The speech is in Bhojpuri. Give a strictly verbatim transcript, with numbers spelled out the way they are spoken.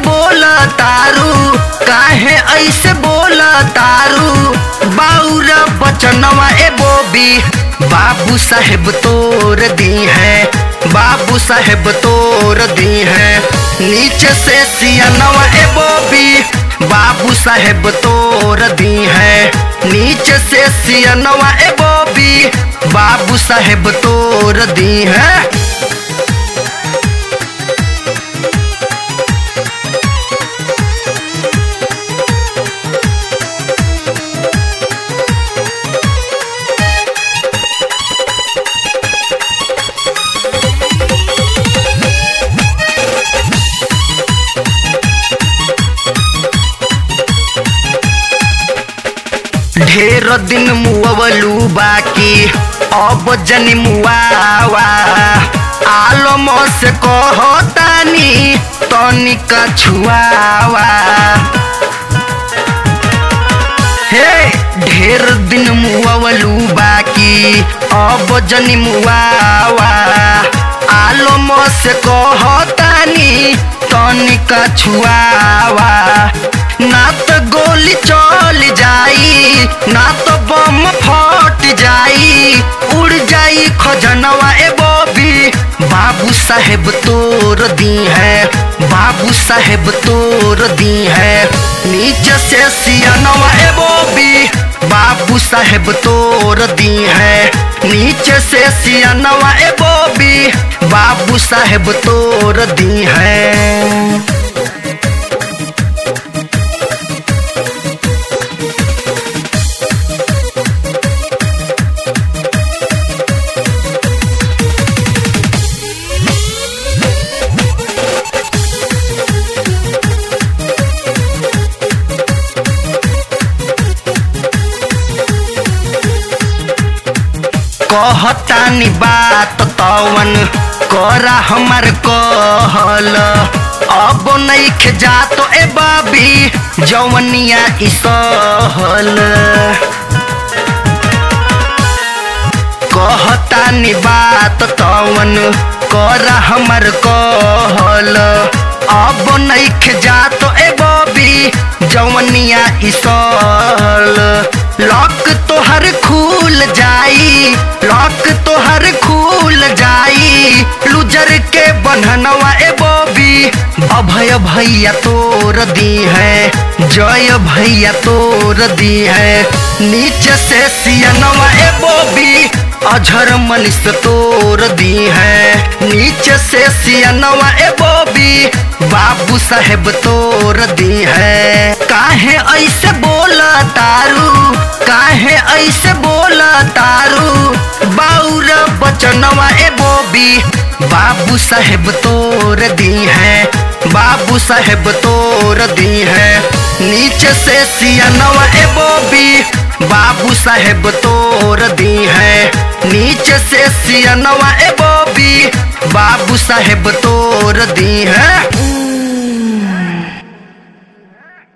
बोला तारू, काहे ऐसे बोला तारू, बाउरा बचनवा ए बोबी, बाबू साहेब तोड़ दी है, बाबू साहेब तोड़ दी है, नीचे से सियानवा ए बोबी, बाबू साहेब तोड़ दी है, नीचे से सियानवा ए बोबी, बाबू साहेब तोड़ दी है। ढेर दिन मुअवलू बाकी अब जनी मुआवा, आलम से कहतानी तनिका छुआवा। हे ढेर दिन मुअवलू बाकी अब जनी मुआवा, आलम से कहतानी तनिका छुआवा, ना तो गोली चल जाई, ना तो बम फट जाई, उड़ जाई खजनवा ए बोबी, बाबू साहेब तोड़ दी है, बाबू साहेब तोड़ दी है, नीचे से सियानवा ए बोबी, बाबू साहेब तोड़ दी है, नीचे से सियानवा ए बोबी, बाबू साहेब तोड़ दी है। कहतानी बात तवन करा हमार कहल, अब नइखे जातो ए बाबी जवनिया इसहल। कहतानी बात तवन करा हमार कहल, अब नइखे जातो ए बाबी जवनिया इसहल। लॉक तोहर खुल जाई, लॉक तोहर खुल जाई, लूजर के बंधनवा ए बोबी, अभय भैया तोड़ दी है, जय भैया तोड़ दी है, नीचे से सियानवा ए बोबी, अझर मनीष तोड़ दी है, नीचे से सियानवा ए बोबी, बाबू साहेब तोड़ दी है। काहे ऐसे बोला तारू, काहे ऐसे बोला तारू, बाउरा बचनवा ए बोबी, बाबू साहेब तोड़ दी है, बाबू साहेब तोड़ दी है, नीचे से सियानवा ए बोबी, बाबू साहेब तोड़ दी है, नीचे से सियानवा ए बोबी, बाबू साहेब तोड़ दी है।